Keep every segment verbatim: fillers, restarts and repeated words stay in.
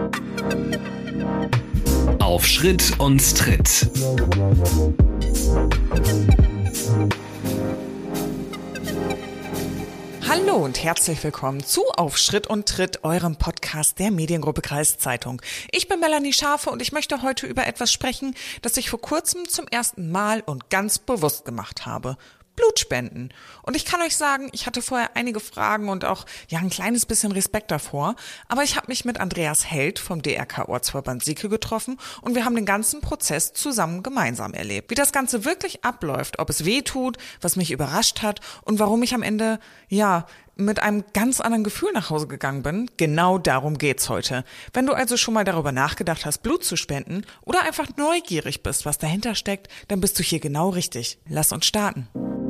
Auf Schritt und Tritt. Hallo und herzlich willkommen zu Auf Schritt und Tritt, eurem Podcast der Mediengruppe Kreiszeitung. Ich bin Melanie Schafe und ich möchte heute über etwas sprechen, das ich vor kurzem zum ersten Mal und ganz bewusst gemacht habe. Blutspenden. Und ich kann euch sagen, ich hatte vorher einige Fragen und auch ja ein kleines bisschen Respekt davor, aber ich habe mich mit Andreas Held vom D R K-Ortsverband Sieke getroffen und wir haben den ganzen Prozess zusammen gemeinsam erlebt. Wie das Ganze wirklich abläuft, ob es weh tut, was mich überrascht hat und warum ich am Ende, ja, mit einem ganz anderen Gefühl nach Hause gegangen bin, genau darum geht's heute. Wenn du also schon mal darüber nachgedacht hast, Blut zu spenden oder einfach neugierig bist, was dahinter steckt, dann bist du hier genau richtig. Lass uns starten.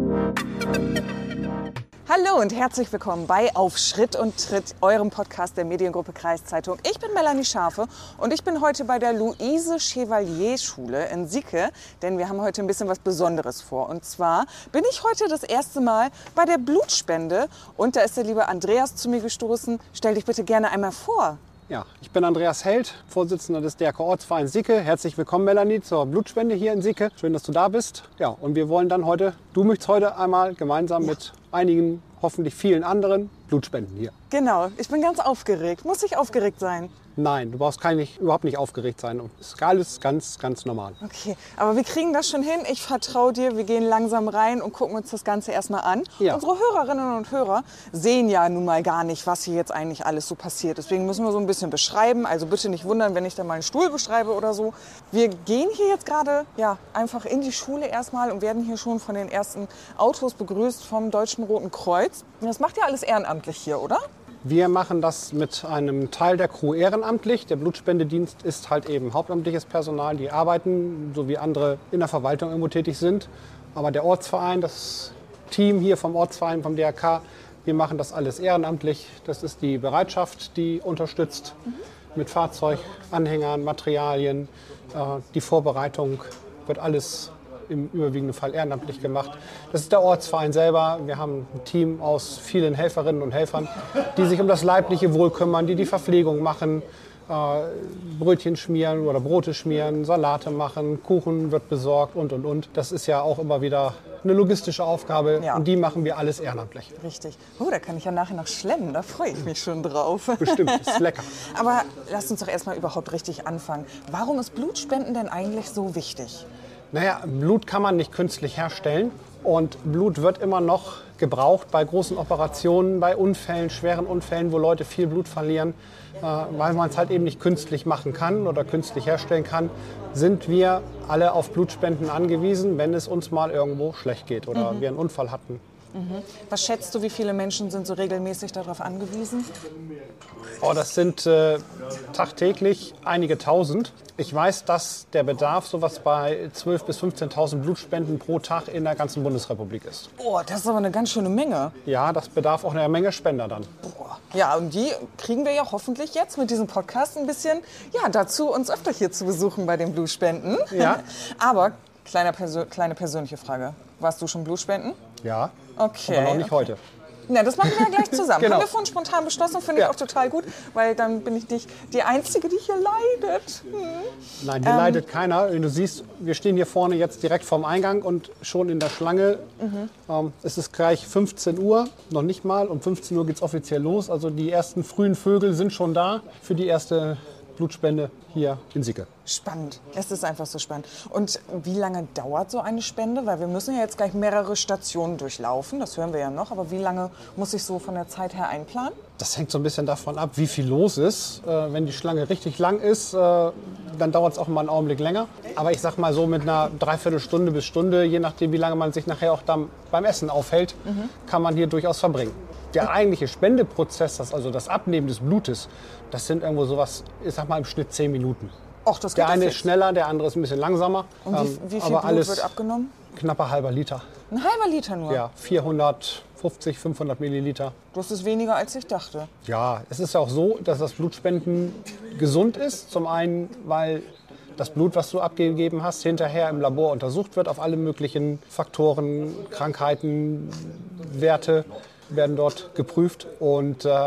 Hallo und herzlich willkommen bei Auf Schritt und Tritt, eurem Podcast der Mediengruppe Kreiszeitung. Ich bin Melanie Schafe und ich bin heute bei der Luise-Chevalier-Schule in Sieke, denn wir haben heute ein bisschen was Besonderes vor. Und zwar bin ich heute das erste Mal bei der Blutspende und da ist der liebe Andreas zu mir gestoßen. Stell dich bitte gerne einmal vor. Ja, ich bin Andreas Held, Vorsitzender des D R K-Ortsvereins Sieke. Herzlich willkommen, Melanie, zur Blutspende hier in Sieke. Schön, dass du da bist. Ja, und wir wollen dann heute, du möchtest heute einmal gemeinsam ja. mit einigen, hoffentlich vielen anderen, Blut spenden hier. Genau, ich bin ganz aufgeregt. Muss ich aufgeregt sein? Nein, du brauchst kein, nicht, überhaupt nicht aufgeregt sein. Das ist alles ganz, ganz normal. Okay, aber wir kriegen das schon hin. Ich vertraue dir. Wir gehen langsam rein und gucken uns das Ganze erstmal an. Ja. Unsere Hörerinnen und Hörer sehen ja nun mal gar nicht, was hier jetzt eigentlich alles so passiert. Deswegen müssen wir so ein bisschen beschreiben. Also bitte nicht wundern, wenn ich da mal einen Stuhl beschreibe oder so. Wir gehen hier jetzt gerade ja, einfach in die Schule erstmal und werden hier schon von den ersten Autos begrüßt vom Deutschen Roten Kreuz. Das macht ja alles ehrenamtlich hier, oder? Wir machen das mit einem Teil der Crew ehrenamtlich. Der Blutspendedienst ist halt eben hauptamtliches Personal, die arbeiten, so wie andere in der Verwaltung irgendwo tätig sind. Aber der Ortsverein, das Team hier vom Ortsverein, vom D R K, wir machen das alles ehrenamtlich. Das ist die Bereitschaft, die unterstützt mhm. mit Fahrzeug, Anhängern, Materialien. Die Vorbereitung wird alles im überwiegenden Fall ehrenamtlich gemacht. Das ist der Ortsverein selber. Wir haben ein Team aus vielen Helferinnen und Helfern, die sich um das leibliche Wohl kümmern, die die Verpflegung machen, äh, Brötchen schmieren oder Brote schmieren, Salate machen, Kuchen wird besorgt und, und, und. Das ist ja auch immer wieder eine logistische Aufgabe ja. und die machen wir alles ehrenamtlich. Richtig. Oh, da kann ich ja nachher noch schlemmen, da freue ich mich schon drauf. Bestimmt, ist lecker. Aber lasst uns doch erstmal überhaupt richtig anfangen. Warum ist Blutspenden denn eigentlich so wichtig? Naja, Blut kann man nicht künstlich herstellen und Blut wird immer noch gebraucht bei großen Operationen, bei Unfällen, schweren Unfällen, wo Leute viel Blut verlieren, äh, weil man es halt eben nicht künstlich machen kann oder künstlich herstellen kann, sind wir alle auf Blutspenden angewiesen, wenn es uns mal irgendwo schlecht geht oder mhm. wir einen Unfall hatten. Mhm. Was schätzt du, wie viele Menschen sind so regelmäßig darauf angewiesen? Oh, das sind äh, tagtäglich einige Tausend. Ich weiß, dass der Bedarf sowas bei zwölftausend bis fünfzehntausend Blutspenden pro Tag in der ganzen Bundesrepublik ist. Oh, das ist aber eine ganz schöne Menge. Ja, das bedarf auch einer Menge Spender dann. Boah. Ja, und die kriegen wir ja hoffentlich jetzt mit diesem Podcast ein bisschen ja, dazu, uns öfter hier zu besuchen bei den Blutspenden. Ja. Aber kleine, Persö- kleine persönliche Frage. Warst du schon Blutspenden? Ja, okay, aber noch nicht okay. heute. Na, das machen wir ja gleich zusammen. Genau. Haben wir vorhin spontan beschlossen, finde ich ja. auch total gut, weil dann bin ich nicht die Einzige, die hier leidet. Hm. Nein, die ähm. leidet keiner. Du siehst, wir stehen hier vorne jetzt direkt vorm Eingang und schon in der Schlange. Mhm. Ähm, es ist gleich fünfzehn Uhr, noch nicht mal. Um fünfzehn Uhr geht es offiziell los. Also die ersten frühen Vögel sind schon da für die erste Blutspende hier in Sieke. Spannend. Es ist einfach so spannend. Und wie lange dauert so eine Spende? Weil wir müssen ja jetzt gleich mehrere Stationen durchlaufen. Das hören wir ja noch. Aber wie lange muss ich so von der Zeit her einplanen? Das hängt so ein bisschen davon ab, wie viel los ist. Äh, wenn die Schlange richtig lang ist, äh, dann dauert es auch mal einen Augenblick länger. Aber ich sag mal so mit einer Dreiviertelstunde bis Stunde, je nachdem, wie lange man sich nachher auch dann beim Essen aufhält, mhm. kann man hier durchaus verbringen. Der eigentliche Spendeprozess, das, also das Abnehmen des Blutes, das sind irgendwo sowas, ich sag mal im Schnitt zehn Minuten. Och, das geht der eine fix. ist schneller, der andere ist ein bisschen langsamer. Und wie, wie viel aber Blut alles wird abgenommen? Knapper halber Liter. Ein halber Liter nur? Ja, vierhundertfünfzig, fünfhundert Milliliter. Das ist weniger, als ich dachte. Ja, es ist ja auch so, dass das Blutspenden gesund ist. Zum einen, weil das Blut, was du abgegeben hast, hinterher im Labor untersucht wird auf alle möglichen Faktoren, Krankheiten, Werte werden dort geprüft. Und äh,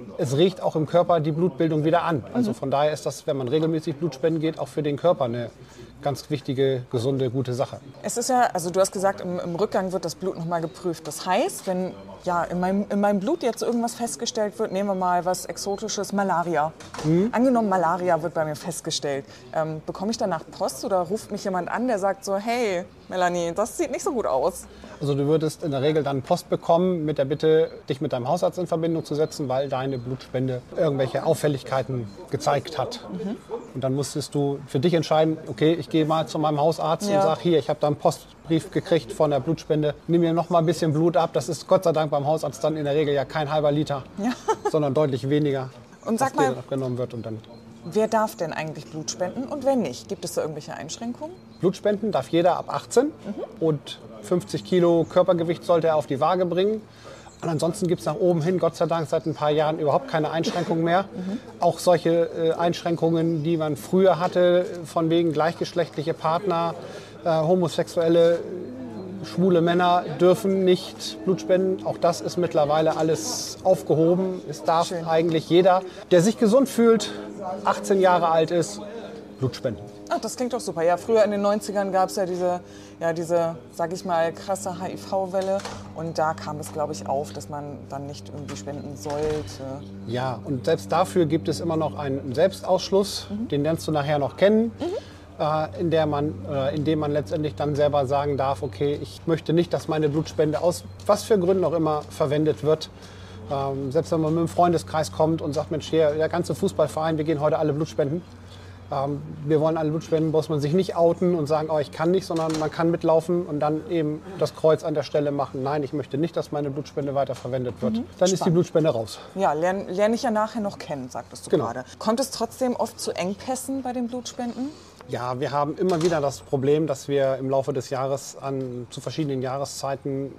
es regt auch im Körper die Blutbildung wieder an. Also von daher ist das, wenn man regelmäßig Blutspenden geht, auch für den Körper eine ganz wichtige, gesunde, gute Sache. Es ist ja, also du hast gesagt, im, im Rückgang wird das Blut nochmal geprüft. Das heißt, wenn ja, in, meinem, in meinem Blut jetzt irgendwas festgestellt wird, nehmen wir mal was Exotisches, Malaria. Mhm. Angenommen, Malaria wird bei mir festgestellt. Ähm, bekomme ich danach Post oder ruft mich jemand an, der sagt so, hey Melanie, das sieht nicht so gut aus? Also du würdest in der Regel dann Post bekommen mit der Bitte, dich mit deinem Hausarzt in Verbindung zu setzen, weil deine Blutspende irgendwelche Auffälligkeiten gezeigt hat. Mhm. Und dann musstest du für dich entscheiden, okay, ich gehe mal zu meinem Hausarzt ja. und sage, hier, ich habe da einen Postbrief gekriegt von der Blutspende, nimm mir noch mal ein bisschen Blut ab. Das ist Gott sei Dank beim Hausarzt dann in der Regel ja kein halber Liter, ja. sondern deutlich weniger, und sag was mal, dir dann abgenommen wird. Und dann wer darf denn eigentlich Blut spenden und wer nicht? Gibt es da irgendwelche Einschränkungen? Blutspenden darf jeder ab achtzehn mhm. und fünfzig Kilo Körpergewicht sollte er auf die Waage bringen. Und ansonsten gibt es nach oben hin, Gott sei Dank, seit ein paar Jahren überhaupt keine Einschränkungen mehr. Mhm. Auch solche äh, Einschränkungen, die man früher hatte, von wegen gleichgeschlechtliche Partner, äh, homosexuelle, äh, schwule Männer dürfen nicht Blut spenden. Auch das ist mittlerweile alles aufgehoben. Es darf Schön. Eigentlich jeder, der sich gesund fühlt, achtzehn Jahre alt ist, Blut spenden. Ach, das klingt doch super. Ja, früher in den neunzigern gab es ja diese, ja diese, sag ich mal, krasse H I V-Welle. Und da kam es, glaube ich, auf, dass man dann nicht irgendwie spenden sollte. Ja, und selbst dafür gibt es immer noch einen Selbstausschluss. Mhm. Den lernst du nachher noch kennen. Mhm. Äh, in, der man, äh, in dem man letztendlich dann selber sagen darf, okay, ich möchte nicht, dass meine Blutspende aus was für Gründen auch immer verwendet wird. Ähm, selbst wenn man mit einem Freundeskreis kommt und sagt, Mensch, hier, der ganze Fußballverein, wir gehen heute alle Blut spenden. Ähm, wir wollen alle Blut spenden, muss man sich nicht outen und sagen, oh, ich kann nicht, sondern man kann mitlaufen und dann eben das Kreuz an der Stelle machen. Nein, ich möchte nicht, dass meine Blutspende weiterverwendet wird. Mhm. Dann Spannend. Ist die Blutspende raus. Ja, lerne lern ich ja nachher noch kennen, sagtest du genau. gerade. Kommt es trotzdem oft zu Engpässen bei den Blutspenden? Ja, wir haben immer wieder das Problem, dass wir im Laufe des Jahres an, zu verschiedenen Jahreszeiten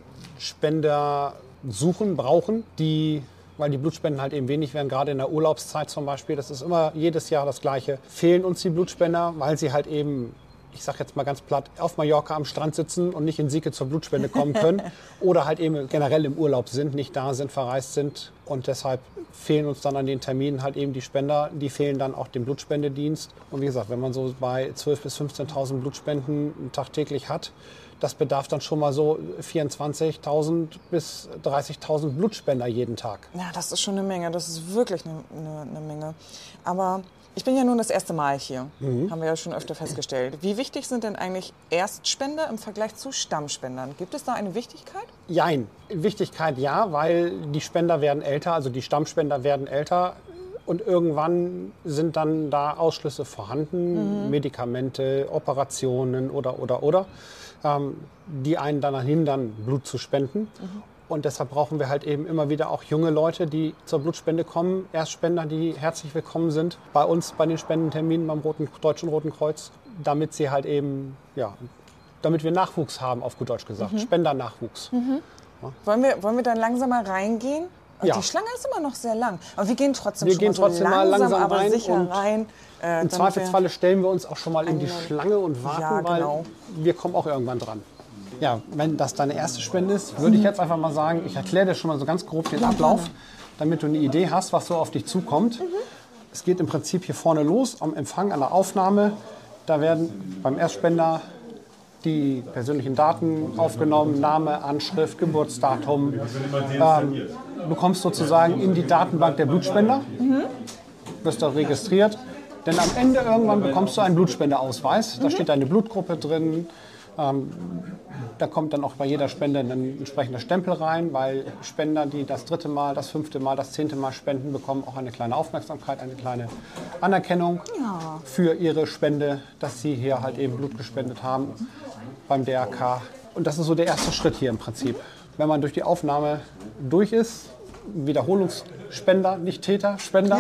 Spender suchen, brauchen, die, weil die Blutspenden halt eben wenig werden, gerade in der Urlaubszeit zum Beispiel, das ist immer jedes Jahr das Gleiche, fehlen uns die Blutspender, weil sie halt eben, ich sag jetzt mal ganz platt, auf Mallorca am Strand sitzen und nicht in Sieke zur Blutspende kommen können oder halt eben generell im Urlaub sind, nicht da sind, verreist sind und deshalb fehlen uns dann an den Terminen halt eben die Spender, die fehlen dann auch dem Blutspendedienst und wie gesagt, wenn man so bei zwölftausend bis fünfzehntausend Blutspenden tagtäglich hat, das bedarf dann schon mal so vierundzwanzigtausend bis dreißigtausend Blutspender jeden Tag. Ja, das ist schon eine Menge. Das ist wirklich eine, eine, eine Menge. Aber ich bin ja nun das erste Mal hier. Mhm. Haben wir ja schon öfter festgestellt. Wie wichtig sind denn eigentlich Erstspender im Vergleich zu Stammspendern? Gibt es da eine Wichtigkeit? Jein. Wichtigkeit ja, weil die Spender werden älter, also die Stammspender werden älter. Und irgendwann sind dann da Ausschlüsse vorhanden, mhm. Medikamente, Operationen oder, oder, oder. Die einen daran hindern, Blut zu spenden. Mhm. Und deshalb brauchen wir halt eben immer wieder auch junge Leute, die zur Blutspende kommen, Erstspender, die herzlich willkommen sind bei uns bei den Spendenterminen beim Roten, Deutschen Roten Kreuz, damit sie halt eben, ja, damit wir Nachwuchs haben, auf gut Deutsch gesagt, mhm. Spendernachwuchs. Mhm. Ja. Wollen wir, wollen wir dann langsam mal reingehen? Ja. Die Schlange ist immer noch sehr lang, aber wir gehen trotzdem wir schon gehen mal so trotzdem langsam, mal langsam aber rein sicher rein. Äh, Im Zweifelsfalle stellen wir uns auch schon mal in die Schlange und warten, ja, genau. weil wir kommen auch irgendwann dran. Ja, wenn das deine erste Spende ist, würde ich jetzt einfach mal sagen, ich erkläre dir schon mal so ganz grob den Ablauf, damit du eine Idee hast, was so auf dich zukommt. Mhm. Es geht im Prinzip hier vorne los, am Empfang, an der Aufnahme. Da werden beim Erstspender die persönlichen Daten aufgenommen, Name, Anschrift, Geburtsdatum. Ähm, du kommst sozusagen in die Datenbank der Blutspender, mhm. wirst dort registriert. Denn am Ende irgendwann bekommst du einen Blutspendeausweis. Da mhm. steht deine Blutgruppe drin. Ähm, da kommt dann auch bei jeder Spende ein entsprechender Stempel rein, weil Spender, die das dritte Mal, das fünfte Mal, das zehnte Mal spenden, bekommen auch eine kleine Aufmerksamkeit, eine kleine Anerkennung ja. für ihre Spende, dass sie hier halt eben Blut gespendet haben beim D R K. Und das ist so der erste Schritt hier im Prinzip. Wenn man durch die Aufnahme durch ist, Wiederholungsspender, nicht Täter, Spender,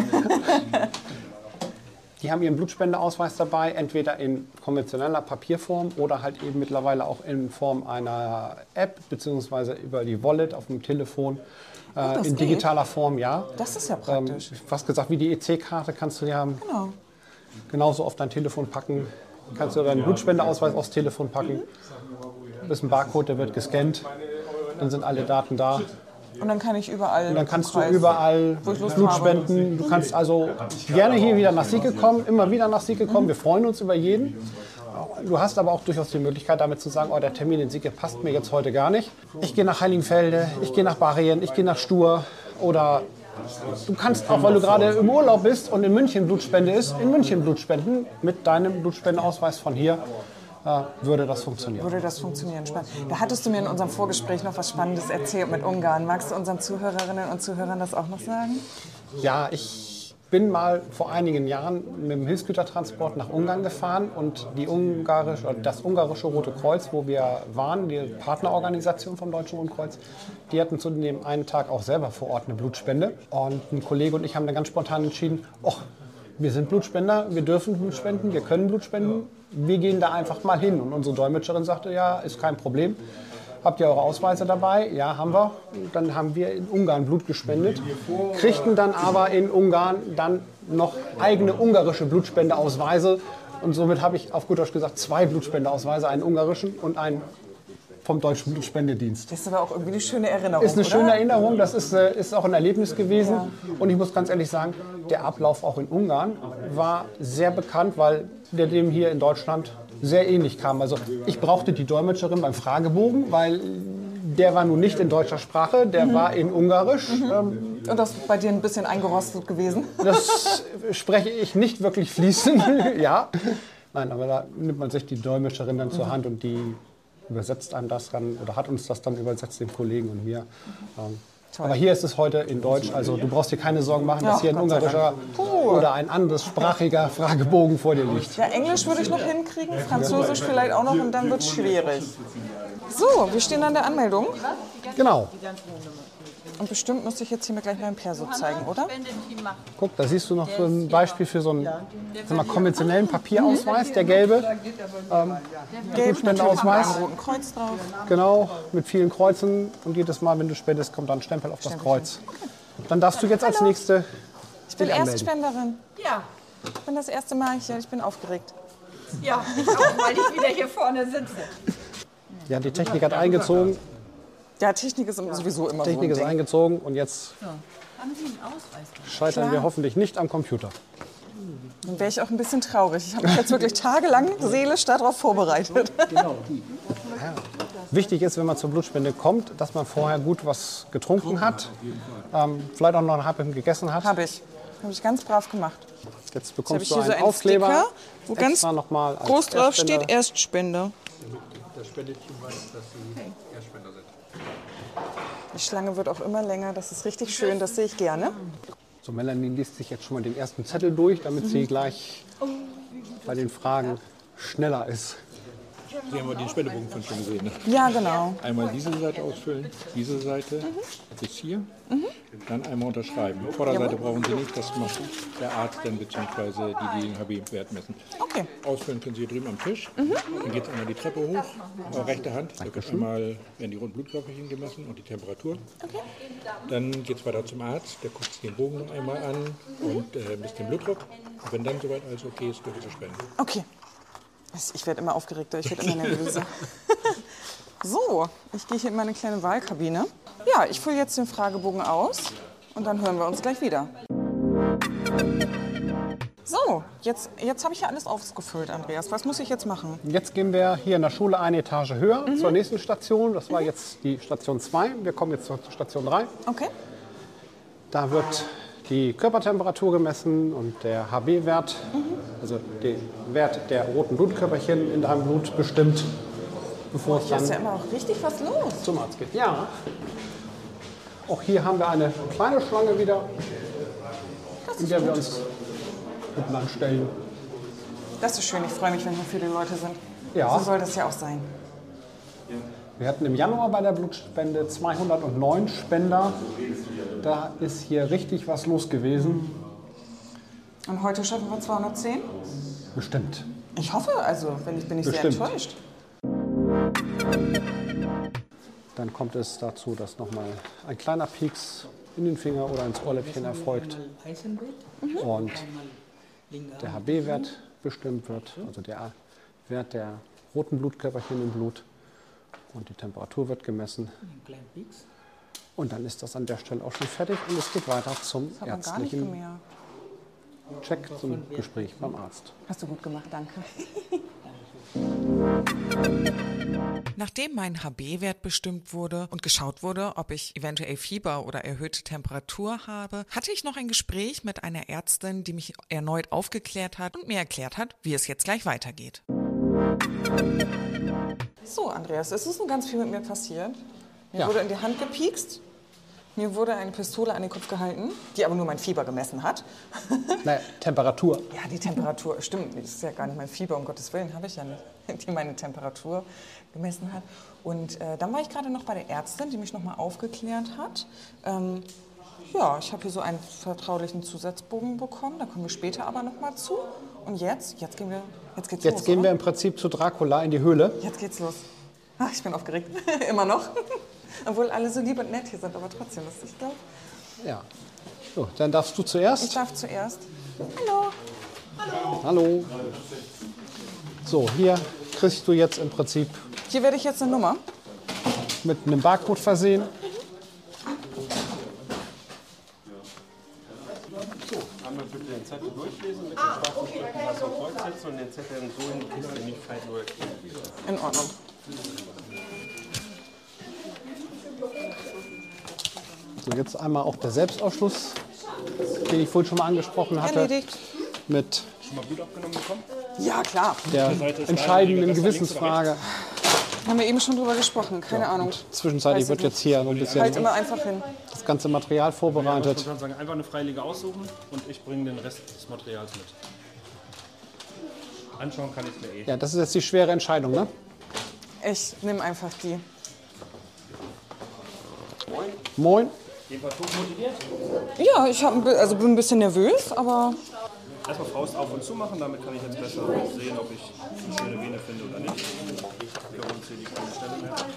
die haben ihren Blutspendeausweis dabei, entweder in konventioneller Papierform oder halt eben mittlerweile auch in Form einer App beziehungsweise über die Wallet auf dem Telefon äh, in geht. digitaler Form, ja. Das ist ja praktisch. Ähm, fast gesagt, wie die E C-Karte kannst du die haben. Genau. Genauso auf dein Telefon packen. Kannst du deinen Blutspendeausweis aufs Telefon packen. Das ist ein Barcode, der wird gescannt. Dann sind alle Daten da. Und dann kann ich überall. Und dann kannst du Kreis, überall wo ich Lust Blut habe. spenden. Du kannst also gerne hier wieder nach Sieke kommen, immer wieder nach Sieke kommen. Wir freuen uns über jeden. Du hast aber auch durchaus die Möglichkeit, damit zu sagen, oh, der Termin in Sieke passt mir jetzt heute gar nicht. Ich gehe nach Heiligenfelde, ich gehe nach Barrien, ich gehe nach Stur. Oder du kannst auch, weil du gerade im Urlaub bist und in München Blutspende ist, in München Blut spenden. Mit deinem Blutspendeausweis von hier äh, würde das funktionieren. Würde das funktionieren? Spannend. Da hattest du mir in unserem Vorgespräch noch was Spannendes erzählt mit Ungarn. Magst du unseren Zuhörerinnen und Zuhörern das auch noch sagen? Ja, ich bin mal vor einigen Jahren mit dem Hilfsgütertransport nach Ungarn gefahren und die ungarische, oder das ungarische Rote Kreuz, wo wir waren, die Partnerorganisation vom Deutschen Roten Kreuz, die hatten zu dem einen Tag auch selber vor Ort eine Blutspende. Und ein Kollege und ich haben dann ganz spontan entschieden, oh, wir sind Blutspender, wir dürfen Blut spenden, wir können Blut spenden, wir gehen da einfach mal hin. Und unsere Dolmetscherin sagte, ja, ist kein Problem. Habt ihr eure Ausweise dabei? Ja, haben wir. Und dann haben wir in Ungarn Blut gespendet, kriegten dann aber in Ungarn dann noch eigene ungarische Blutspendeausweise. Und somit habe ich auf gut Deutsch gesagt zwei Blutspendeausweise, einen ungarischen und einen vom Deutschen Blutspendedienst. Das ist aber auch irgendwie eine schöne Erinnerung, Ist eine oder? schöne Erinnerung, das ist, äh, ist auch ein Erlebnis gewesen. Ja. Und ich muss ganz ehrlich sagen, der Ablauf auch in Ungarn war sehr bekannt, weil der dem hier in Deutschland sehr ähnlich kam. Also ich brauchte die Dolmetscherin beim Fragebogen, weil der war nun nicht in deutscher Sprache, der mhm. war in Ungarisch. Mhm. Ähm, Und das ist bei dir ein bisschen eingerostet gewesen? Das spreche ich nicht wirklich fließend, ja. Nein, aber da nimmt man sich die Dolmetscherin dann zur Hand und die übersetzt einem das dann oder hat uns das dann übersetzt, dem Kollegen und mir. Ähm, aber hier ist es heute in Deutsch, also du brauchst dir keine Sorgen machen, dass Ach, hier ein Gott sei ungarischer oder ein anderssprachiger Fragebogen vor dir liegt. Ja, Englisch würde ich noch hinkriegen, Französisch vielleicht auch noch und dann wird es schwierig. So, wir stehen an der Anmeldung. Genau. Und bestimmt müsste ich jetzt hier mir gleich meinen Perso zeigen, oder? Guck, da siehst du noch so ein Beispiel für so einen sag mal, konventionellen Papierausweis, der gelbe. Ähm, Gelb, mit einem Ausweis. roten Kreuz drauf. Genau, mit vielen Kreuzen. Und jedes Mal, wenn du spendest, kommt dann ein Stempel auf das Kreuz. Dann darfst du jetzt als nächste Ich bin dich anmelden. Erstspenderin. Ja, Ich bin das erste Mal hier, ich bin aufgeregt. ja, ich auch, weil ich wieder hier vorne sitze. Ja, die Technik hat eingezogen. Ja, Technik ist sowieso immer Technik so ist ein Ding. eingezogen und jetzt Haben Sie einen Ausweis? scheitern Klar. wir hoffentlich nicht am Computer. Dann wäre ich auch ein bisschen traurig. Ich habe mich jetzt wirklich tagelang seelisch darauf vorbereitet. Wichtig ist, wenn man zur Blutspende kommt, dass man vorher gut was getrunken hat, ähm, vielleicht auch noch ein Happen gegessen hat. Habe ich. Habe ich ganz brav gemacht. Jetzt Jetzt habe bekommst ich du hier so einen einen Aufkleber, Sticker, wo ganz extra nochmal als groß drauf Erstspender. steht Erstspender. Das Spendetteam weiß, dass Sie Erstspender sind. Die Schlange wird auch immer länger. Das ist richtig schön. Das sehe ich gerne. So, Melanie liest sich jetzt schon mal den ersten Zettel durch, damit sie gleich bei den Fragen schneller ist. Sie haben ja den Spendebogen von schon gesehen. Ne? Ja, genau. Einmal diese Seite ausfüllen, diese Seite bis hier, dann einmal unterschreiben. Vorderseite brauchen Sie nicht, das macht der Arzt dann bzw. die, die den H B-Wert messen. Okay. Ausfüllen können Sie hier drüben am Tisch. Dann geht es einmal die Treppe hoch, äh, rechte Hand. Da wird einmal werden die roten Blutkörperchen gemessen und die Temperatur. Dann geht es weiter zum Arzt, der guckt sich den Bogen noch einmal an und äh, misst den Blutdruck. Und wenn dann soweit alles okay ist, dürfen Sie spenden. Okay. Ich werde immer aufgeregter, ich werde immer nervöser. So, ich gehe hier in meine kleine Wahlkabine. Ja, ich fülle jetzt den Fragebogen aus und dann hören wir uns gleich wieder. So, jetzt, jetzt habe ich ja alles ausgefüllt, Andreas. Was muss ich jetzt machen? Jetzt gehen wir hier in der Schule eine Etage höher zur nächsten Station. Das war jetzt die Station zwei. Wir kommen jetzt zur Station drei. Okay. Da wird die Körpertemperatur gemessen und der H B-Wert, also der Wert der roten Blutkörperchen in deinem Blut bestimmt, bevor es Hier ist ja dann immer auch richtig was los. zum Arzt geht. Ja. Auch hier haben wir eine kleine Schlange wieder, in der wir uns mitten anstellen. Das ist schön, ich freue mich, wenn hier viele Leute sind. Ja. So soll das ja auch sein. Wir hatten im Januar bei der Blutspende zweihundertneun Spender. Da ist hier richtig was los gewesen. Und heute schaffen wir zweihundertzehn? Bestimmt. Ich hoffe, also, wenn ich bin ich sehr Bestimmt. enttäuscht. Dann kommt es dazu, dass nochmal ein kleiner Pieks in den Finger oder ins Ohrläppchen erfolgt und der H B-Wert bestimmt wird, also der Wert der roten Blutkörperchen im Blut, und die Temperatur wird gemessen. Und dann ist das an der Stelle auch schon fertig und es geht weiter zum Das hat man gar nicht ärztlichen mehr. Check, zum Gespräch beim Arzt. Hast du gut gemacht, danke. Nachdem mein H B-Wert bestimmt wurde und geschaut wurde, ob ich eventuell Fieber oder erhöhte Temperatur habe, hatte ich noch ein Gespräch mit einer Ärztin, die mich erneut aufgeklärt hat und mir erklärt hat, wie es jetzt gleich weitergeht. So, Andreas, es ist nun ganz viel mit mir passiert. Mir Ja. wurde in die Hand gepiekst, mir wurde eine Pistole an den Kopf gehalten, die aber nur mein Fieber gemessen hat. Naja, Temperatur. Ja, die Temperatur, stimmt, das ist ja gar nicht mein Fieber, um Gottes Willen, habe ich ja nicht, die meine Temperatur gemessen hat. Und äh, dann war ich gerade noch bei der Ärztin, die mich nochmal aufgeklärt hat. Ähm, ja, ich habe hier so einen vertraulichen Zusatzbogen bekommen, da kommen wir später aber nochmal zu. Und jetzt, jetzt gehen wir, jetzt geht's Jetzt los, gehen oder? wir im Prinzip zu Dracula in die Höhle. Jetzt geht's los. Ach, ich bin aufgeregt, immer noch. Obwohl alle so lieb und nett hier sind, aber trotzdem lustig, ich glaube. Ja. So, dann darfst du Ich zuerst. darf zuerst. Hallo. Hallo. So, hier kriegst du jetzt im Prinzip Hier werde ich jetzt eine Nummer. mit einem Barcode versehen. Einmal bitte den Zettel durchlesen, mit dem schwarzen Stück Wasser Kreuz setzen und den Zettel so in die Kiste nicht falten oder kleben. In Ordnung. So, jetzt einmal auch der Selbstausschluss, den ich vorhin schon mal angesprochen hatte, Erledigt. mit Schon mal Blut abgenommen bekommen? Ja, klar. der entscheidenden Gewissensfrage. Haben wir eben schon drüber gesprochen, keine Ahnung. Zwischenzeitlich Weiß wird ich jetzt hier so ein Halt bisschen immer einfach hin. das ganze Material vorbereitet. Ich würde sagen, einfach eine Freilige aussuchen und ich bringe den Rest des Materials mit. Anschauen kann ich mir eh. Ja, das ist jetzt die schwere Entscheidung, ne? Ich nehme einfach die. Moin. Jedenfalls hochmotiviert. Ja, ich hab, ein bi- also bin ein bisschen nervös, aber Erstmal Faust auf und zu machen, damit kann ich jetzt besser sehen, ob ich eine schöne Vene finde oder nicht. Für uns hier die kleine Stelle mehr. Ist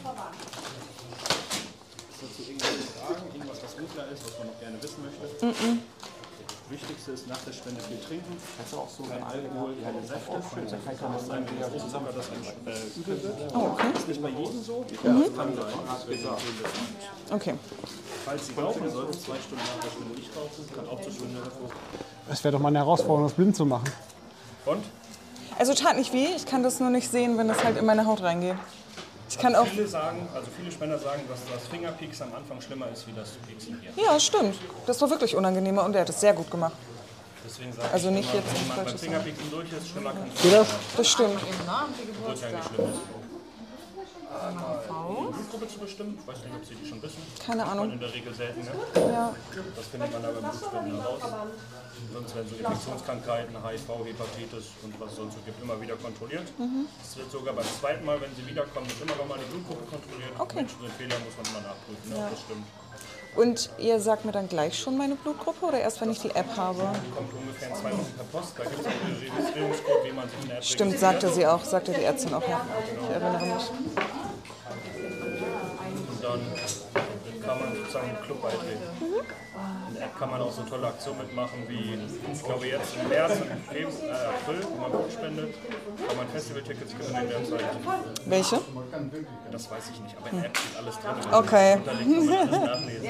dazu irgendwelche Fragen, irgendwas, was unklar ist, was man noch gerne wissen möchte? Mm-mm. Wichtigste ist nach der Spende viel trinken. Das ist auch so kein Alkohol, keine Säfte. Kein kann das sein, wie Zucker, das einem äh, übel wird. oh, okay. Das ist nicht bei jedem so. Das kann sein. Deswegen empfehlen wir es nicht. Okay. Falls Sie rauchen, sollten Sie zwei Stunden nach der Spende nicht rauchen. Kann auch zur Spende hervor. Das wäre doch mal eine Herausforderung, das blind zu machen. Und? Also tat nicht weh, ich kann das nur nicht sehen, wenn das halt in meine Haut reingeht. Ich kann auch. Viele sagen, also viele Spender sagen, dass das Fingerpieks am Anfang schlimmer ist wie das Pieksen hier. Ja, stimmt. Das war wirklich unangenehmer und er hat es sehr gut gemacht. Deswegen sage Also ich nicht immer, jetzt wenn nichts jemand beim Falsches Fingerpieksen durch ist, schlimmer kann es Geht das? Das stimmt. wird ja nicht schlimm. Die Blutgruppe zu bestimmen, ich weiß nicht, ob Sie die schon wissen. Keine Man Ahnung. in der Regel selten, ne? Ja. Das findet man aber beim Blutspenden heraus. Sonst werden so Infektionskrankheiten, H I V, Hepatitis und was es sonst so gibt, immer wieder kontrolliert. Es wird sogar beim zweiten Mal, wenn Sie wiederkommen, wird immer noch mal die Blutgruppe kontrolliert. Okay. Menschen sind Fehler, muss man immer nachprüfen, ne, ob das stimmt. Und ihr sagt mir dann gleich schon meine Blutgruppe oder erst, wenn ich die App habe? Kommt ungefähr in zwei Wochen per Post. Da gibt es auch einen Registrierungscode, wie man sich in der App Stimmt, registriert. sagte sie auch, sagte die Ärztin auch. Ja. Ich erinnere mich. Und dann kann man sozusagen einen Club beitreten. In der App kann man auch so tolle Aktionen mitmachen, wie ich glaube jetzt im März, im Februar, äh, April, wo man Blut spendet, kann man Festivaltickets gewinnen derzeit. Welche? Das weiß ich nicht, aber in der App steht alles drin. Okay. Unterlegt kann man alles nachlesen.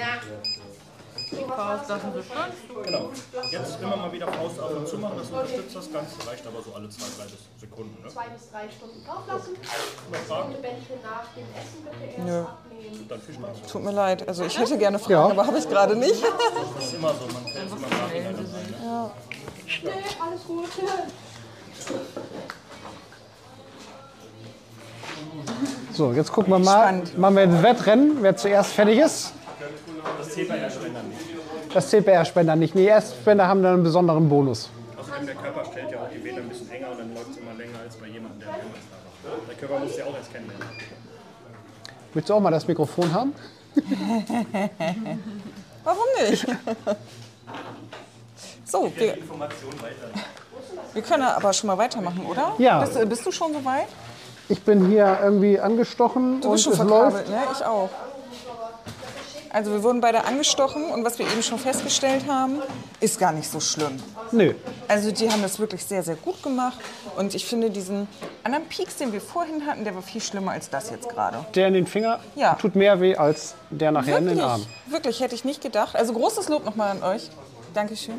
Genau. Jetzt immer mal wieder Faust auf und zu machen, das unterstützt das Ganze. Reicht aber so alle zwei, drei Sekunden. Ne? Zwei bis drei Stunden drauf lassen. Fragen? Bändchen nach dem Essen bitte erst Nö. abnehmen. Dann viel Spaß. Tut mir leid. Also ich hätte gerne Fragen, Ja. aber habe ich gerade nicht. Das ist immer so, man fällt immer im Nachhinein ein. Ne? Nee, alles gut. So, jetzt gucken wir mal. Spannend. Machen wir ein Wettrennen, wer zuerst fertig ist. Das zählt bei Erspendern nicht. Das zählt bei Erspender nicht. Die Erstspender haben dann einen besonderen Bonus. Außerdem, der Körper stellt ja auch die Vene ein bisschen enger und dann läuft es immer länger als bei jemandem, der länger ist. Der Körper muss ja auch erst kennenlernen. Willst du auch mal das Mikrofon haben? Warum nicht? So, wir, Informationen weiter. wir können aber schon mal weitermachen, oder? Ja. Bist, äh, bist du schon soweit? Ich bin hier irgendwie angestochen Du und bist schon es verkabelt, läuft. ne? Ich auch. Also wir wurden beide angestochen und was wir eben schon festgestellt haben, ist gar nicht so schlimm. Nö. Also die haben das wirklich sehr, sehr gut gemacht. Und ich finde diesen anderen Pieks, den wir vorhin hatten, der war viel schlimmer als das jetzt gerade. Der in den Finger Ja. tut mehr weh als der nachher in den Wirklich, Arm. wirklich, hätte ich nicht gedacht. Also großes Lob nochmal an euch. Dankeschön.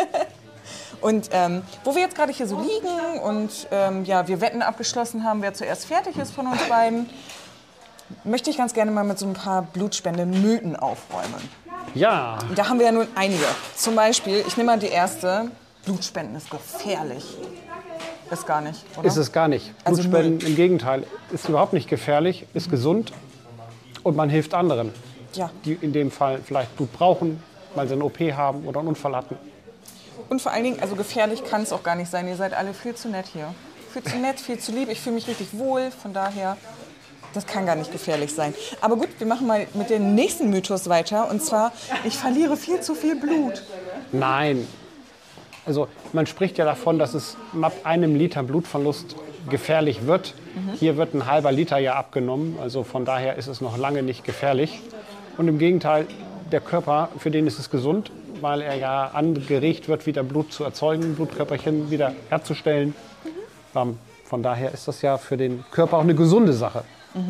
Und ähm, wo wir jetzt gerade hier so liegen und ähm, ja, wir Wetten abgeschlossen haben, wer zuerst fertig ist von uns beiden, möchte ich ganz gerne mal mit so ein paar Blutspendemythen aufräumen. Ja, Da haben wir ja nun einige. Zum Beispiel, ich nehme mal die erste, Blutspenden ist gefährlich. Ist gar nicht, oder? ist es gar nicht. Also Blutspenden im Gegenteil ist überhaupt nicht gefährlich, ist gesund und man hilft anderen, Ja. die in dem Fall vielleicht Blut brauchen, weil sie eine O P haben oder einen Unfall hatten. Und vor allen Dingen, also gefährlich kann es auch gar nicht sein. Ihr seid alle viel zu nett hier. Viel zu nett, viel zu lieb. Ich fühle mich richtig wohl. Von daher, das kann gar nicht gefährlich sein. Aber gut, wir machen mal mit dem nächsten Mythos weiter. Und zwar, ich verliere viel zu viel Blut. Nein. Also man spricht ja davon, dass es ab einem Liter Blutverlust gefährlich wird. Mhm. Hier wird ein halber Liter ja abgenommen. Also von daher ist es noch lange nicht gefährlich. Und im Gegenteil, der Körper, für den ist es gesund, weil er ja angeregt wird, wieder Blut zu erzeugen, Blutkörperchen wieder herzustellen. Mhm. Ähm, von daher ist das ja für den Körper auch eine gesunde Sache.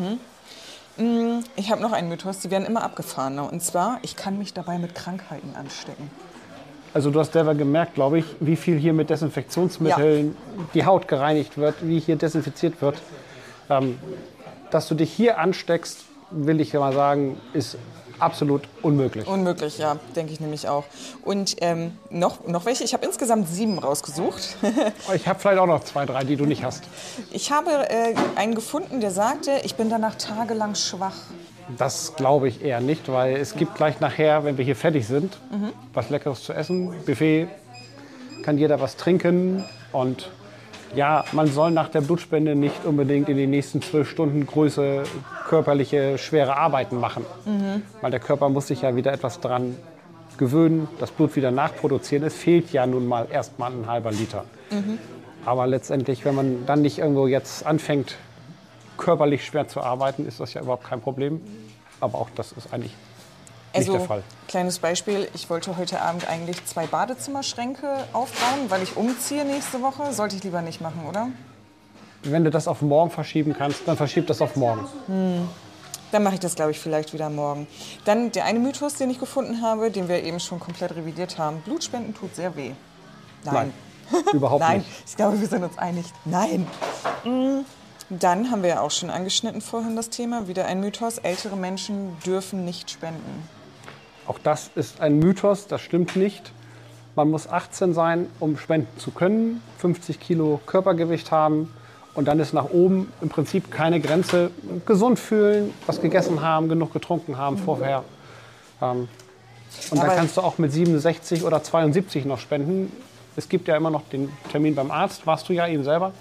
Mhm. Ich habe noch einen Mythos, die werden immer abgefahrener. Und zwar, ich kann mich dabei mit Krankheiten anstecken. Also du hast selber gemerkt, glaube ich, wie viel hier mit Desinfektionsmitteln die Haut gereinigt wird, wie hier desinfiziert wird. Ähm, dass du dich hier ansteckst, will ich ja mal sagen, ist absolut unmöglich. Unmöglich, ja, denke ich nämlich auch. Und ähm, noch, noch welche? Ich habe insgesamt sieben rausgesucht. Ich habe vielleicht auch noch zwei, drei, die du nicht hast. Ich habe äh, einen gefunden, der sagte, ich bin danach tagelang schwach. Das glaube ich eher nicht, weil es gibt gleich nachher, wenn wir hier fertig sind, Mhm. was Leckeres zu essen. Buffet, kann jeder was trinken. Und ja, man soll nach der Blutspende nicht unbedingt in den nächsten zwölf Stunden große körperliche, schwere Arbeiten machen. Mhm. Weil der Körper muss sich ja wieder etwas dran gewöhnen, das Blut wieder nachproduzieren. Es fehlt ja nun mal erst mal ein halber Liter. Mhm. Aber letztendlich, wenn man dann nicht irgendwo jetzt anfängt, körperlich schwer zu arbeiten, ist das ja überhaupt kein Problem. Aber auch das ist eigentlich nicht Also, der Fall. kleines Beispiel, ich wollte heute Abend eigentlich zwei Badezimmerschränke aufbauen, weil ich umziehe nächste Woche. Sollte ich lieber nicht machen, oder? Wenn du das auf morgen verschieben kannst, dann verschieb das auf morgen. Hm. Dann mache ich das, glaube ich, vielleicht wieder morgen. Dann der eine Mythos, den ich gefunden habe, den wir eben schon komplett revidiert haben. Blutspenden tut sehr weh. Nein. Nein, überhaupt Nein, nicht. ich glaube, wir sind uns einig. Nein. Mm. Dann haben wir ja auch schon angeschnitten vorhin das Thema. Wieder ein Mythos. Ältere Menschen dürfen nicht spenden. Auch das ist ein Mythos, das stimmt nicht. Man muss achtzehn sein, um spenden zu können, fünfzig Kilo Körpergewicht haben und dann ist nach oben im Prinzip keine Grenze. Gesund fühlen, was gegessen haben, genug getrunken haben vorher. Ähm, und dann Aber- kannst du auch mit siebenundsechzig oder zweiundsiebzig noch spenden. Es gibt ja immer noch den Termin beim Arzt, warst du ja eben selber.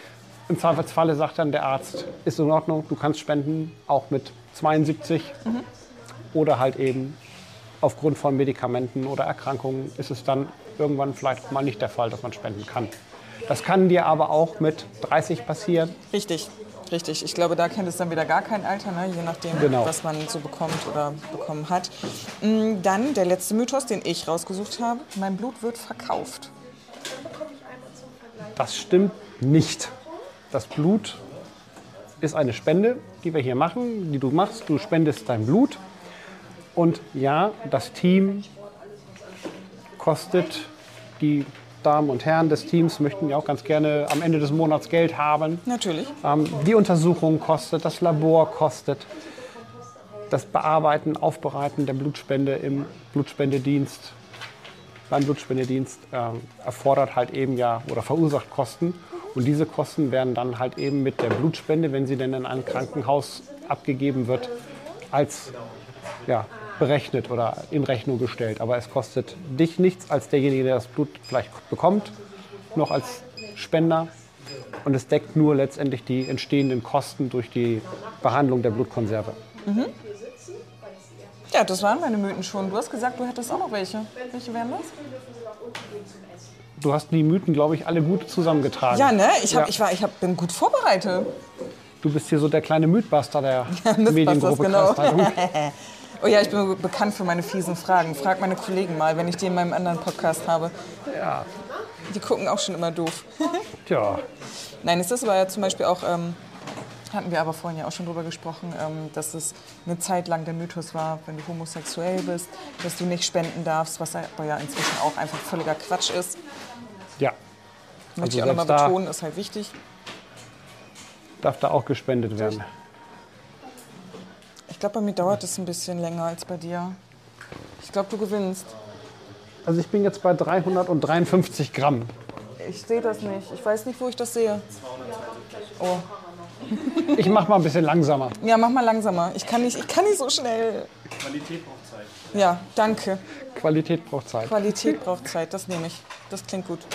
Im Zweifelsfalle sagt dann der Arzt, ist in Ordnung, du kannst spenden, auch mit zweiundsiebzig. Oder halt eben aufgrund von Medikamenten oder Erkrankungen ist es dann irgendwann vielleicht mal nicht der Fall, dass man spenden kann. Das kann dir aber auch mit dreißig passieren. Richtig, richtig. Ich glaube, da kennt es dann wieder gar kein Alter, ne? Je nachdem, Genau. was man so bekommt oder bekommen hat. Mm, Dann der letzte Mythos, den ich rausgesucht habe. Mein Blut wird verkauft. Das stimmt nicht. Das Blut ist eine Spende, die wir hier machen, die du machst. Du spendest dein Blut. Und ja, das Team kostet, die Damen und Herren des Teams möchten ja auch ganz gerne am Ende des Monats Geld haben. Natürlich. Ähm, die Untersuchung kostet, das Labor kostet, das Bearbeiten, Aufbereiten der Blutspende im Blutspendedienst, beim Blutspendedienst ähm, erfordert halt eben ja oder verursacht Kosten. Und diese Kosten werden dann halt eben mit der Blutspende, wenn sie denn in ein Krankenhaus abgegeben wird, als ja, berechnet oder in Rechnung gestellt. Aber es kostet dich nichts als derjenige, der das Blut vielleicht bekommt, noch als Spender. Und es deckt nur letztendlich die entstehenden Kosten durch die Behandlung der Blutkonserve. Mhm. Ja, das waren meine Mythen schon. Du hast gesagt, du hättest auch noch welche. Welche wären das? Du hast die Mythen, glaube ich, alle gut zusammengetragen. Ja, ne? Ich, hab, Ja. ich, war, ich hab, bin gut vorbereitet. Du bist hier so der kleine Mythbuster der Mythbusters, Mediengruppe genau. Kreiszeitung. Oh ja, ich bin bekannt für meine fiesen Fragen. Frag meine Kollegen mal, wenn ich die in meinem anderen Podcast habe. Ja. Die gucken auch schon immer doof. Tja. Nein, es ist aber ja zum Beispiel auch, ähm, hatten wir aber vorhin ja auch schon drüber gesprochen, ähm, dass es eine Zeit lang der Mythos war, wenn du homosexuell bist, dass du nicht spenden darfst, was aber ja inzwischen auch einfach völliger Quatsch ist. Ja. Möchte ich Also auch nochmal selbst da- betonen, ist halt wichtig. Darf da auch gespendet werden. Ich glaube, bei mir dauert es ein bisschen länger als bei dir. Ich glaube, du gewinnst. Also ich bin jetzt bei dreihundertdreiundfünfzig Gramm. Ich sehe das nicht. Ich weiß nicht, wo ich das sehe. Oh. Ich mach mal ein bisschen langsamer. Ja, mach mal langsamer. Ich kann nicht, ich kann nicht so schnell. Qualität braucht Zeit. Ja, danke. Qualität braucht Zeit. Qualität braucht Zeit, das nehme ich. Das klingt gut.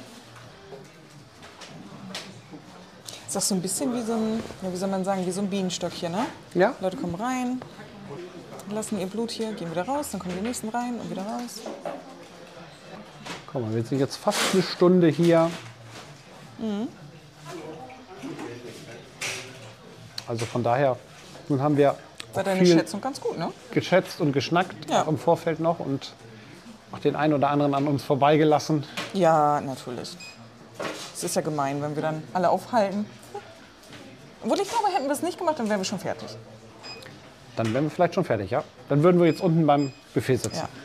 Ist das so ein bisschen wie so ein, ja, wie soll man sagen, wie so ein Bienenstöckchen, ne? Ja? Leute kommen rein, lassen ihr Blut hier, gehen wieder raus, dann kommen die nächsten rein und wieder raus. Guck mal, wir sind jetzt fast eine Stunde hier. Mhm. Also von daher, nun haben wir War auch deine viel Schätzung ganz gut, ne? geschätzt und geschnackt, Ja. auch im Vorfeld noch und auch den einen oder anderen an uns vorbeigelassen. Ja, natürlich. Es ist ja gemein, wenn wir dann alle aufhalten. Obwohl ich glaube, hätten wir es nicht gemacht, dann wären wir schon fertig. Dann wären wir vielleicht schon fertig, ja? Dann würden wir jetzt unten beim Buffet sitzen. Ja.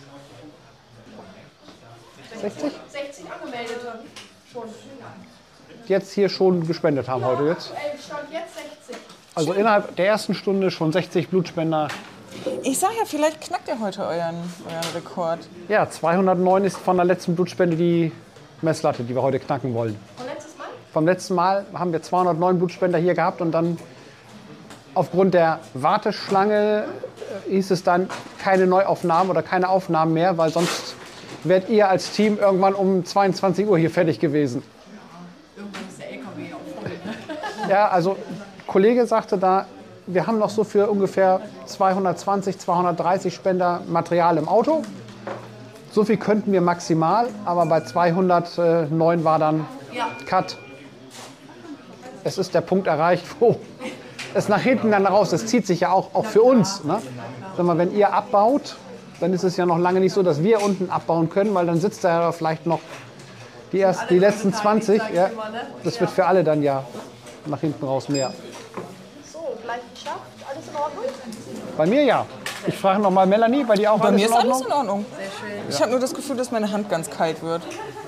sechzig? sechzig Angemeldete. Schon. Die jetzt hier schon gespendet haben heute jetzt. Aktuell stand jetzt sechzig. Also innerhalb der ersten Stunde schon sechzig Blutspender. Ich sag ja, vielleicht knackt ihr heute euren, euren Rekord. Ja, zweihundertneun ist von der letzten Blutspende die Messlatte, die wir heute knacken wollen. Und letztes Mal? Vom letzten Mal haben wir zweihundertneun Blutspender hier gehabt und dann aufgrund der Warteschlange äh, hieß es dann keine Neuaufnahmen oder keine Aufnahmen mehr, weil sonst wärt ihr als Team irgendwann um zweiundzwanzig Uhr hier fertig gewesen. Irgendwann ist der L K W auch voll. Ja, also ein Kollege sagte da, wir haben noch so für ungefähr zweihundertzwanzig, zweihundertdreißig Spender Material im Auto. So viel könnten wir maximal, aber bei zweihundertneun war dann Cut. Es ist der Punkt erreicht, wo es nach hinten dann raus, das zieht sich ja auch, auch für uns. Ne? Sag mal, wenn ihr abbaut, dann ist es ja noch lange nicht so, dass wir unten abbauen können, weil dann sitzt da ja vielleicht noch die, erst, die letzten zwanzig. Ja, das wird für alle dann ja nach hinten raus mehr. So, gleich geschafft. Alles in Ordnung? Bei mir ja. Ich frage noch mal Melanie, bei dir auch Bei alles mir in ist alles Ordnung? in Ordnung. Ich habe nur das Gefühl, dass meine Hand ganz kalt wird.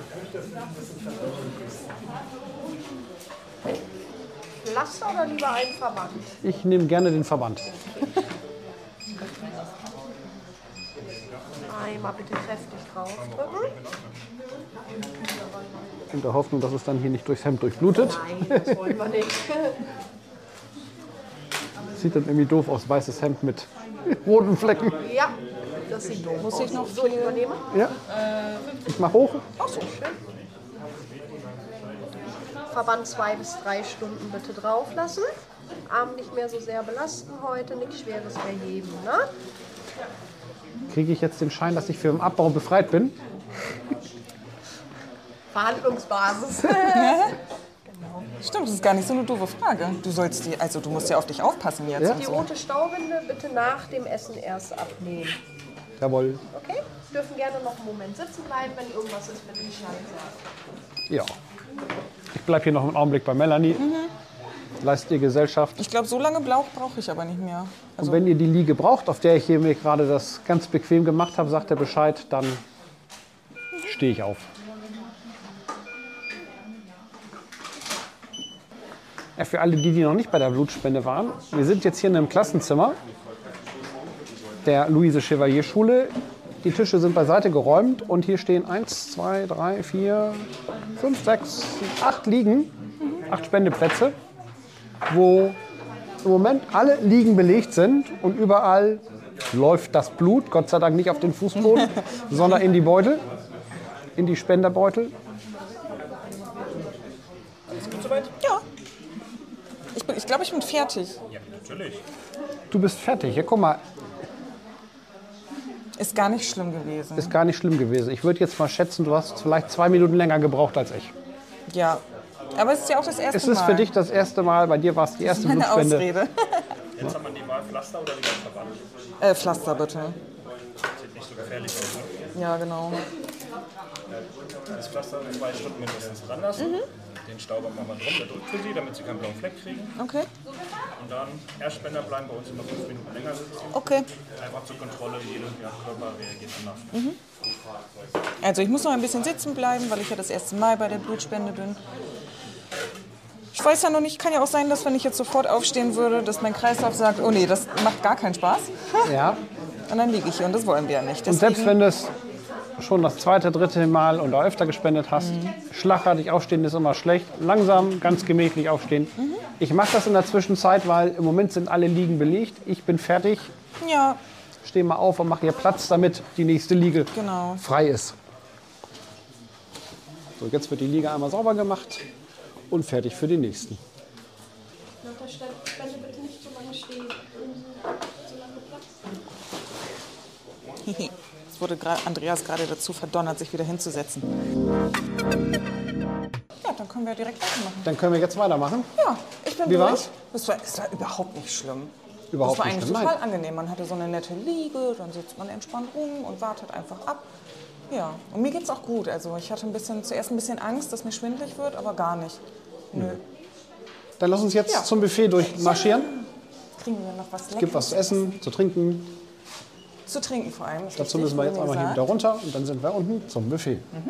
Pflaster oder lieber einen Verband? Ich nehme gerne den Verband. Einmal bitte kräftig draufdrücken. In der Hoffnung, dass es dann hier nicht durchs Hemd durchblutet. Nein, das wollen wir nicht. Sieht dann irgendwie doof aus, weißes Hemd mit roten Flecken. Ja, das sieht doof aus. Muss ich noch so übernehmen? Ja. Ich mach hoch. Ach so, schön. Verband zwei bis drei Stunden bitte drauf lassen. Arm nicht mehr so sehr belasten heute, nichts Schweres mehr heben. Ne? Kriege ich jetzt den Schein, dass ich für den Abbau befreit bin? Verhandlungsbasis. Stimmt, das ist gar nicht so eine doofe Frage. Du sollst die, also du musst ja auf dich aufpassen jetzt. Ja. Und Die so. rote Staubinde bitte nach dem Essen erst abnehmen. Jawohl. Okay? Dürfen gerne noch einen Moment sitzen bleiben, wenn irgendwas ist, bitte Bescheid sagen. Ja. Ich bleibe hier noch einen Augenblick bei Melanie. Leist ihr Gesellschaft. Ich glaube, so lange Blau brauche ich aber nicht mehr. Also, Und wenn ihr die Liege braucht, auf der ich hier mir gerade das ganz bequem gemacht habe, sagt er Bescheid, dann stehe ich auf. Ja, für alle die, die noch nicht bei der Blutspende waren, wir sind jetzt hier in einem Klassenzimmer der Luise-Chevalier-Schule. Die Tische sind beiseite geräumt und hier stehen eins, zwei, drei, vier, fünf, sechs, acht Liegen, acht Spendeplätze, wo im Moment alle Liegen belegt sind und überall läuft das Blut, Gott sei Dank nicht auf den Fußboden, sondern in die Beutel, in die Spenderbeutel. Alles gut soweit? ja. Ich, bin, ich glaube, ich bin fertig. Ja, natürlich. Du bist fertig. Ja, guck mal, Ist gar nicht schlimm gewesen. ist gar nicht schlimm gewesen. Ich würde jetzt mal schätzen, du hast vielleicht zwei Minuten länger gebraucht als ich. Ja. Aber es ist ja auch das erste Es ist Mal. für dich das erste Mal, bei dir war es die erste Meine Blutspende. Ausrede. Jetzt hat man die Wahl Pflaster oder lieber Verband. Äh, Pflaster bitte. Sieht nicht so gefährlich aus. Ne? Ja, genau. Das Pflaster zwei Stunden mindestens dran lassen. Mhm. Den Stauber machen wir drum, der drückt für Sie, damit Sie keinen blauen Fleck kriegen. Okay. Und dann Erstspender bleiben bei uns immer fünf Minuten länger sitzen. Okay. Einfach zur Kontrolle, jeder ja, Körper reagiert anders. Mhm. Also ich muss noch ein bisschen sitzen bleiben, weil ich ja das erste Mal bei der Blutspende bin. Ich weiß ja noch nicht, kann ja auch sein, dass wenn ich jetzt sofort aufstehen würde, dass mein Kreislauf sagt, oh nee, das macht gar keinen Spaß. Ja. Und dann liege ich hier und das wollen wir ja nicht. Und selbst wenn du es schon das zweite, dritte Mal oder öfter gespendet hast, mhm. schlagartig aufstehen ist immer schlecht. Langsam, ganz gemächlich aufstehen. Mhm. Ich mache das in der Zwischenzeit, weil im Moment sind alle Liegen belegt. Ich bin fertig. Ja. Stehe mal auf und mache hier Platz, damit die nächste Liege genau. frei ist. So, jetzt wird die Liege einmal sauber gemacht und fertig für die nächsten. Nach der Spende bitte nicht so lange stehen. So lange Platz. Es wurde Andreas gerade dazu verdonnert, sich wieder hinzusetzen. Ja, dann können wir direkt weitermachen. Dann können wir jetzt weitermachen. Ja, ich bin Wie durch. war's? Das war, das war überhaupt nicht schlimm. Überhaupt das war nicht eigentlich schlimm, total nein. angenehm. Man hatte so eine nette Liege, dann sitzt man entspannt rum und wartet einfach ab. Ja, und mir geht's auch gut. Also ich hatte ein bisschen, zuerst ein bisschen Angst, dass mir schwindelig wird, aber gar nicht. Nö. Dann lass uns jetzt Ja. zum Buffet durchmarschieren. Kriegen wir noch was Es Leckeres? gibt was zu essen, zu trinken. Zu trinken vor allem. ist Dazu richtig, müssen wir jetzt wurde mir einmal hier gesagt. wieder runter und dann sind wir unten zum Buffet. Mhm.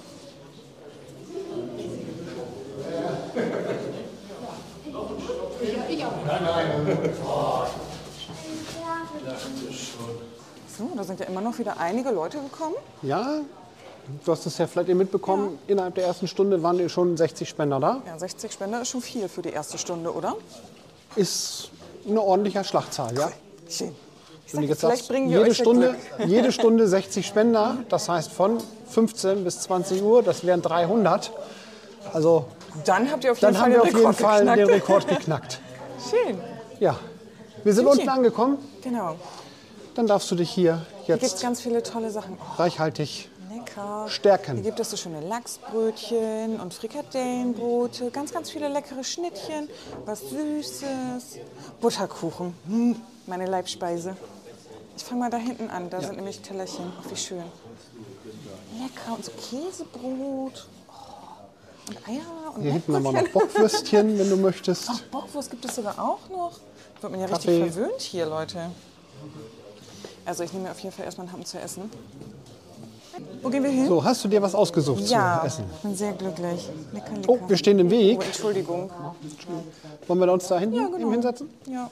So, da sind ja immer noch wieder einige Leute gekommen. Ja, du hast es ja vielleicht eben mitbekommen, ja. Innerhalb der ersten Stunde waren schon sechzig Spender da. Ja, sechzig Spender ist schon viel für die erste Stunde, oder? Ist eine ordentliche Schlachtzahl, ja. Schön. Ich Wenn sag, du jetzt vielleicht sagst, bringen wir jede euch ja Stunde, Glück. jede Stunde sechzig Spender, das heißt von fünfzehn bis zwanzig Uhr, das wären dreihundert. Also Dann habt ihr auf jeden dann Fall haben wir den auf jeden Rekord Fall geknackt. den Rekord geknackt. Schön. Ja, wir sind Sushi. unten angekommen. Genau. Dann darfst du dich hier Hier gibt es jetzt ganz viele tolle Sachen. Oh, reichhaltig lecker. stärken. Hier gibt es so schöne Lachsbrötchen und Frikadellenbrote, ganz, ganz viele leckere Schnittchen, was Süßes, Butterkuchen, hm, meine Leibspeise. Ich fange mal da hinten an, da sind nämlich Tellerchen. Oh, wie schön. Lecker und so Käsebrot oh, und Eier und Hier hinten haben wir Mettbrötchen. noch Bockwürstchen, wenn du möchtest. Ach, Bockwurst gibt es sogar auch noch. Wird man ja Kaffee. richtig verwöhnt hier, Leute. Also ich nehme mir auf jeden Fall erstmal einen Happen zu essen. Wo gehen wir hin? So, hast du dir was ausgesucht ja, zu essen? ich bin sehr glücklich. Lecker, lecker. Oh, wir stehen im Weg. Oh, Entschuldigung. Wollen wir uns da hinten Ja, genau. eben hinsetzen? Ja.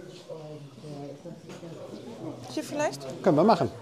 Hier vielleicht? Können wir machen.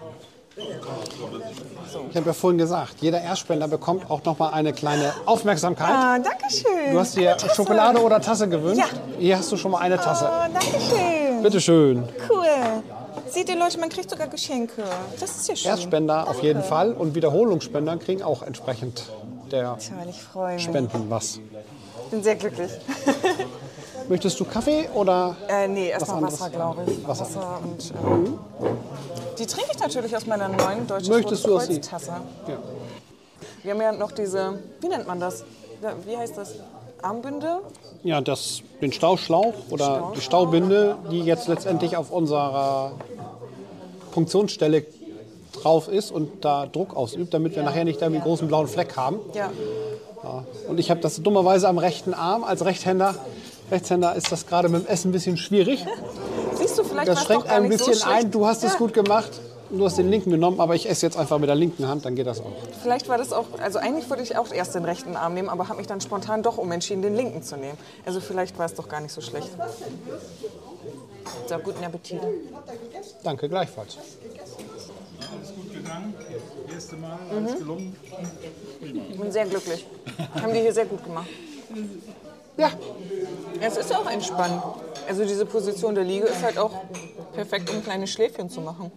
Ich habe ja vorhin gesagt, jeder Erstspender bekommt auch noch mal eine kleine Aufmerksamkeit. Ah, danke schön. Du hast dir Tasse. Schokolade oder Tasse gewünscht. Ja. Hier hast du schon mal eine Tasse. Oh, danke schön. Bitte schön. Cool. Seht ihr, Leute, man kriegt sogar Geschenke. Das ist ja schön. Erstspender auf jeden Fall und Wiederholungsspender kriegen auch entsprechend der Toll, ich freue mich. Spenden was. Ich bin sehr glücklich. Möchtest du Kaffee oder? Äh, nee, erstmal anderes? Wasser, glaube ich. Wasser. Wasser und, ähm, die trinke ich natürlich aus meiner neuen deutschen Möchtest du aus Rote die- Kreuz-Tasse. Ja. Wir haben ja noch diese, wie nennt man das? Ja, wie heißt das? Armbünde? Ja, das, den Stauschlauch oder Stauschlauch. die Staubinde, die jetzt letztendlich auf unserer Punktionsstelle drauf ist und da Druck ausübt, damit wir nachher nicht da einen großen blauen Fleck haben. Ja. Ja. Und ich habe das dummerweise am rechten Arm. Als Rechtshänder, Rechtshänder ist das gerade mit dem Essen ein bisschen schwierig. Siehst du, vielleicht Das war's schränkt doch gar ein nicht so bisschen schlecht. ein. Du hast es Ja. gut gemacht. Du hast den linken genommen, aber ich esse jetzt einfach mit der linken Hand, dann geht das auch. Vielleicht war das auch, also eigentlich wollte ich auch erst den rechten Arm nehmen, aber habe mich dann spontan doch umentschieden, den linken zu nehmen. Also vielleicht war es doch gar nicht so schlecht. So, guten Appetit. Danke, gleichfalls. Alles gut gegangen. Erste Mal, alles gelungen. Ich bin sehr glücklich. Haben die hier sehr gut gemacht. Ja, Es ist auch entspannt. Also diese Position der Liege ist halt auch perfekt, um kleine Schläfchen zu machen.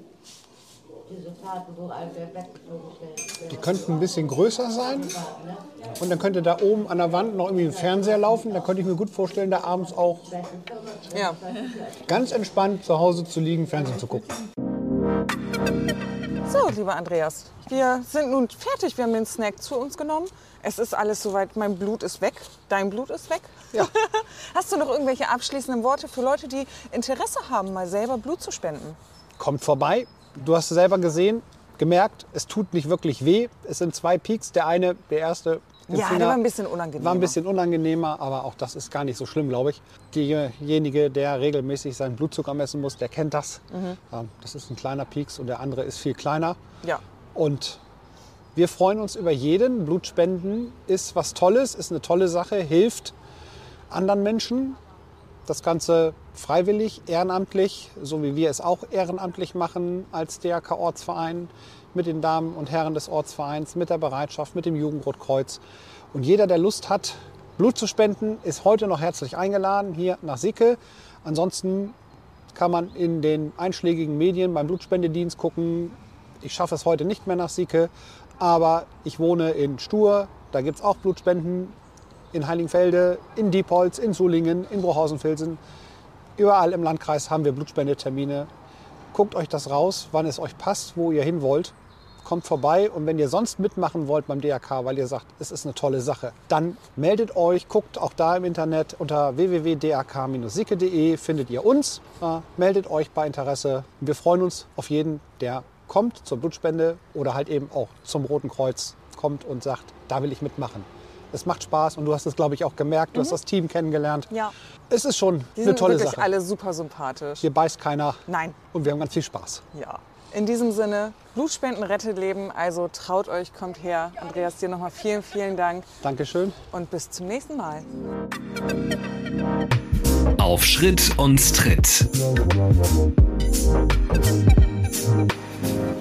die könnten ein bisschen größer sein. Und dann könnte da oben an der Wand noch irgendwie ein Fernseher laufen. Da könnte ich mir gut vorstellen, da abends auch Ja. ganz entspannt zu Hause zu liegen, Fernsehen zu gucken. So, lieber Andreas, wir sind nun fertig. Wir haben den Snack zu uns genommen. Es ist alles soweit. Mein Blut ist weg. Dein Blut ist weg. Ja. Hast du noch irgendwelche abschließenden Worte für Leute, die Interesse haben, mal selber Blut zu spenden? Kommt vorbei. Du hast es selber gesehen, gemerkt, es tut nicht wirklich weh. Es sind zwei Peaks. Der eine, der erste, im Ja, Finger, der war ein bisschen unangenehmer. war ein bisschen unangenehmer, aber auch das ist gar nicht so schlimm, glaube ich. Derjenige, der regelmäßig seinen Blutzucker messen muss, der kennt das. Mhm. Ähm, Das ist ein kleiner Peaks und der andere ist viel kleiner. Ja. Und wir freuen uns über jeden. Blutspenden ist was Tolles, ist eine tolle Sache, hilft anderen Menschen. Das Ganze freiwillig, ehrenamtlich, so wie wir es auch ehrenamtlich machen als D R K-Ortsverein, mit den Damen und Herren des Ortsvereins, mit der Bereitschaft, mit dem Jugendrotkreuz. Und jeder, der Lust hat, Blut zu spenden, ist heute noch herzlich eingeladen, hier nach Sicke. Ansonsten kann man in den einschlägigen Medien beim Blutspendedienst gucken. Ich schaffe es heute nicht mehr nach Sicke, aber ich wohne in Stur, da gibt es auch Blutspenden. In Heiligenfelde, in Diepholz, in Sulingen, in Bruchhausen-Vilsen. Überall im Landkreis haben wir Blutspendetermine. Guckt euch das raus, wann es euch passt, wo ihr hin wollt. Kommt vorbei und wenn ihr sonst mitmachen wollt beim D R K, weil ihr sagt, es ist eine tolle Sache, dann meldet euch, guckt auch da im Internet unter w w w punkt d r k bindestrich sicke punkt d e findet ihr uns. Äh, meldet euch bei Interesse. Wir freuen uns auf jeden, der kommt zur Blutspende oder halt eben auch zum Roten Kreuz kommt und sagt, da will ich mitmachen. Es macht Spaß und du hast es, glaube ich, auch gemerkt. Du hast das Team kennengelernt. Ja. Es ist schon Die eine sind tolle wirklich Sache. alle super sympathisch. Hier beißt keiner Nein. und wir haben ganz viel Spaß. Ja. In diesem Sinne, Blutspenden rettet Leben. Also traut euch, kommt her. Andreas, dir nochmal vielen, vielen Dank. Dankeschön. Und bis zum nächsten Mal. Auf Schritt und Tritt.